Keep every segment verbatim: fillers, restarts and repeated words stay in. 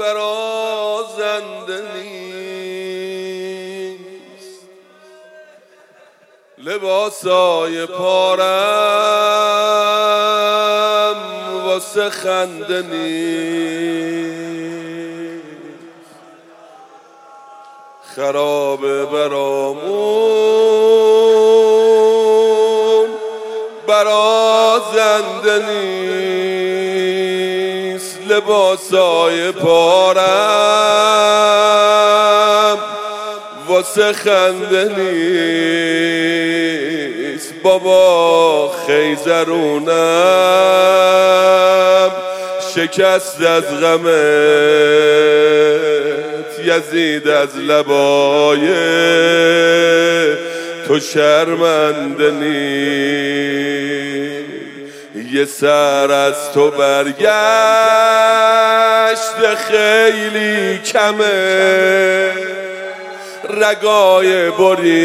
برازنده نیست، لباسای پارم واسه خنده نیست، خرابه برامون برازنده نیست، لباسای پارم واسه خنده نیست. بابا خیزرونم شکست از غمت، یزید از لبای تو شرمنده نیست. یه سر از تو برگشت خیلی کمه، رگای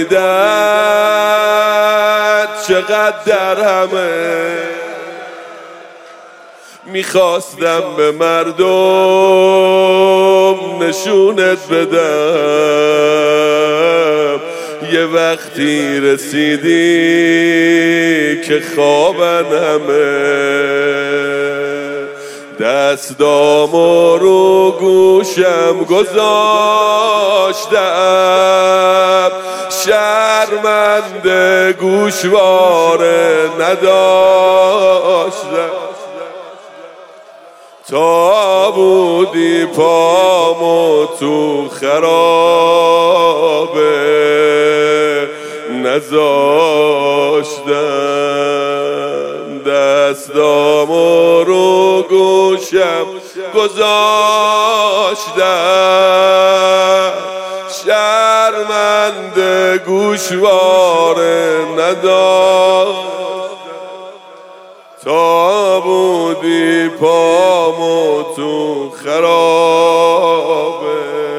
بریدت چقدر در همه. میخواستم به مردم نشونت بدم، یه وقتی رسیدی که خوابن همه. دستامو رو گوشم گذاشتم، شرمنده گوشواره نداشتم. تا بودی پامو تو خرابه نذاشتم، دستامو رو گوشم گذاشتم، شرمنده گوشواره نداشتم. تا بودی پامو تو خرابه.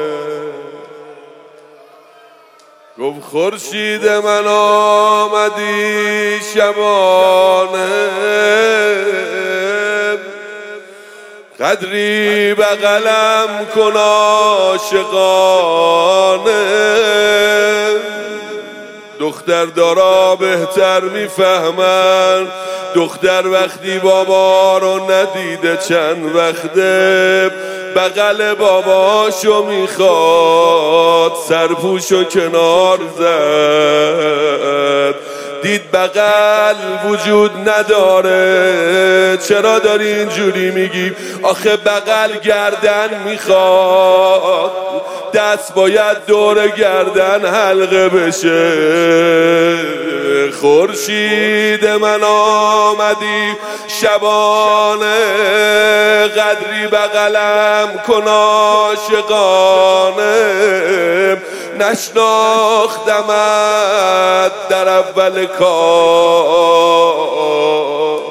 گفت خورشید من آمدی شبانه، قدری بغلم کن عاشقانه. دختر دارا بهتر میفهمن، دختر وقتی بابا رو ندیده چند وقته، بغل باباشو میخواد، سرپوشو کنار زد، دید بغل وجود نداره. چرا داری اینجوری میگی؟ آخه بغل گردن میخواد، دست باید دور گردن حلقه بشه. خورشید من آمدی شبانه، قدری بغلم کن عاشقانه. نشناختمت در اول کار،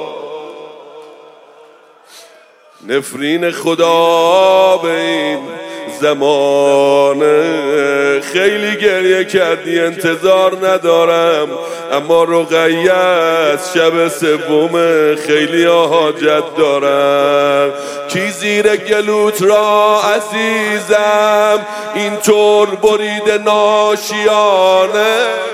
نفرین خدا به این زمانه. خیلی گریه کردی انتظار ندارم، اما رقیه از شب سوم خیلی حاجت دارم. کی زیر گلوت را عزیزم اینطور برید ناشیانه؟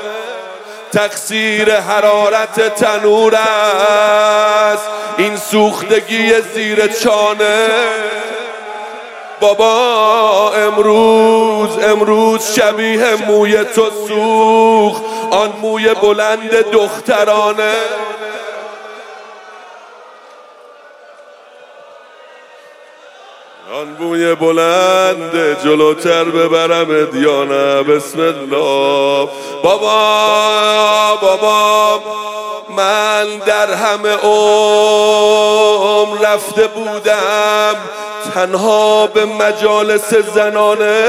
تقصیر حرارت تنور است این سوختگی زیر چانه. بابا امروز امروز شبیه موی تو سوخت، آن موی بلند دخترانه. آن موی بلند جلوتر ببرم دیانه. بسم الله. بابا بابا من در همه عمر رفته بودم تنها به مجالس زنانه،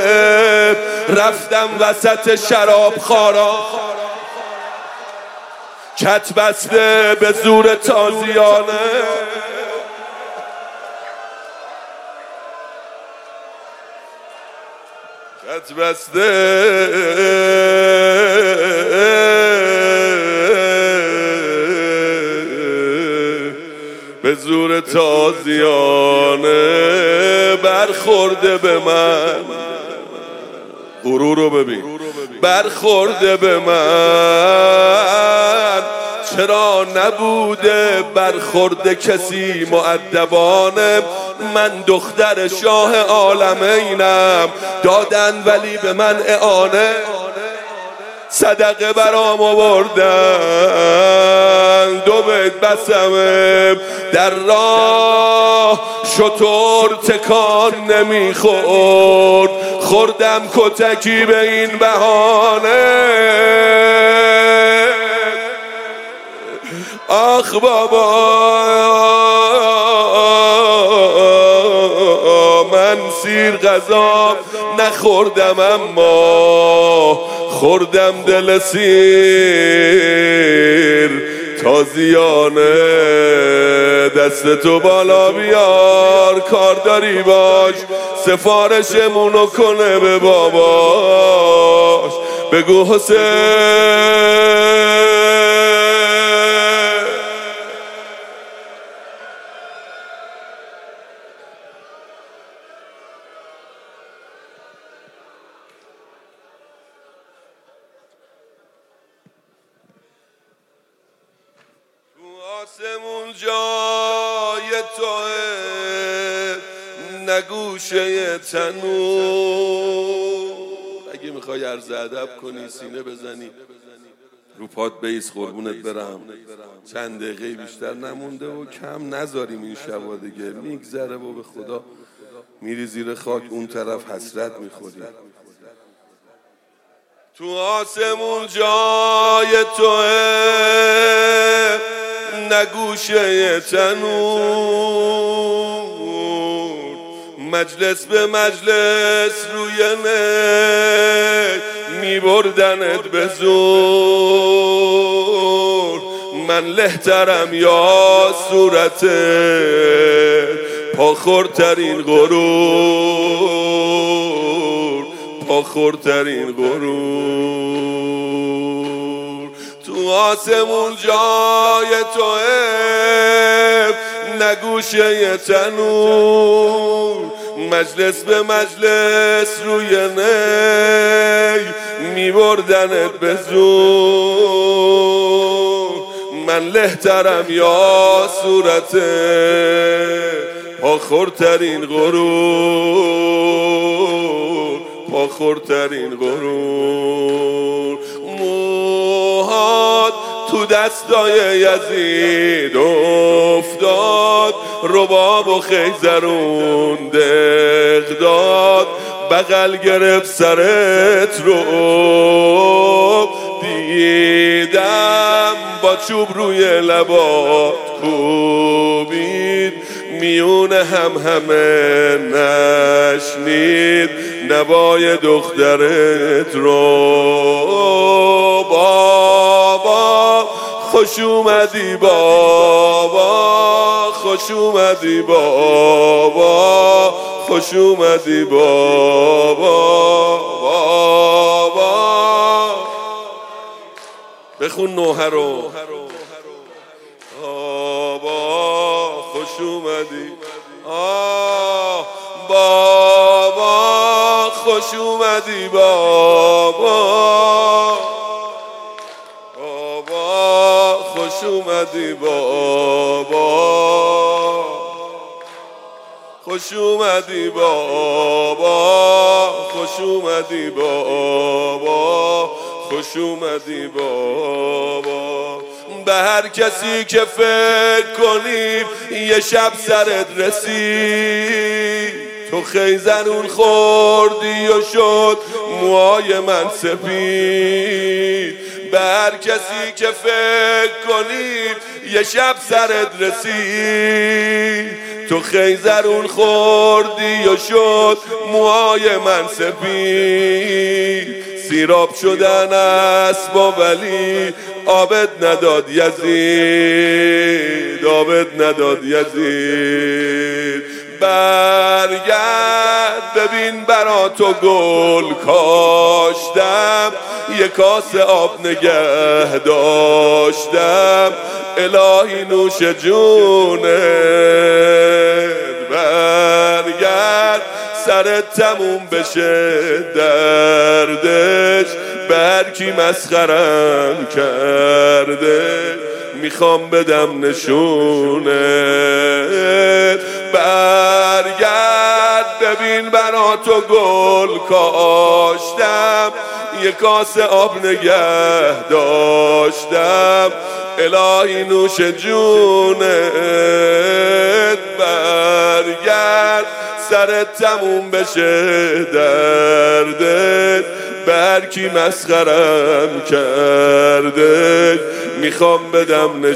رفتم وسط شراب خارا، کت بسته به زور تازیانه. کت بسته به زور تازیانه برخورده به من. غرور رو ببین، برخورده به من. چرا نبوده برخورده کسی مؤدبانه؟ من دختر شاه عالمینم، دادن ولی به من اعانه. صدقه برام آوردن، دو بیت بسمه در راه شطور تکان نمیخورد. خوردم کتکی به این بهانه. آخ بابا من سیر غذا نخوردم، اما خوردم دل سیر تازیانه. دست تو بالا بیار، کار داری باش، سفارشمونو کنه به باباش. بگو حسین آسمون جای توه، نگوشه تنور. اگه میخوای عرض ادب کنی سینه بزنی رو پات بیس، قربونت برم. چند دقیقه بیشتر نمونده و کم نذاریم این شبا دیگه، میگذره و به خدا میری زیر خاک اون طرف حسرت میخوری. تو آسمون جای توه، نگوشه تنور. مجلس به مجلس روی نه میبردنت به زور. من لهترم یا صورته، پاخورترین غرور، پاخورترین غرور. تو آسمون جای توه، نگوشه تنور. مجلس به مجلس روی نی میبردنت به زور. من لهترم یا صورته، پاخورترین غرور، پاخورترین غرور. موهات تو دستای یزید افتاد، رباب و خیزرون دق داد. بغل گرفت سرت رو دیدم، با چوب روی لبات کوبید. میون هم همه نشنید نوای دخترت رو. بابا خوش اومدی، بابا خوش اومدی، بابا خوش اومدی، بابا بابا. بخون نوحه رو. بابا خوش اومدی، آه بابا خوش اومدی، بابا بابا خوش اومدی، بابا خوش اومدی، بابا خوش اومدی، بابا خوش اومدی، بابا. به هر کسی که فکر کنیم یه شب سرت رسید، تو خیزرون خوردی و شد موهای من سپید. به هر کسی که فکر کنیم یه شب سرت رسید، تو خیزرون خوردی و شد موهای من سپید. سیراب شدن اسبا ولی آبت نداد یزید، آبت نداد یزید. برگرد ببین برا تو گل کاشتم، یه کاسه آب نگه داشتم، الهی نوش جونت. برگرد سرت تموم بشه دردش، برکی مسخرم کرده میخوام بدم نشونت. برگرد ببین برا تو گل کاشتم، یه کاسه آب نگه داشتم، الهی نوش جونت. برگرد سرت تموم بشه دردت، برکی مسخرم کرده میخوام بدم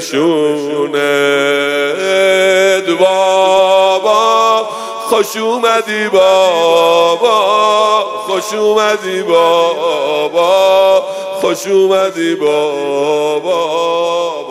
نشونت. بابا خوش اومدی بابا، خوش اومدی بابا، خوش اومدی بابا.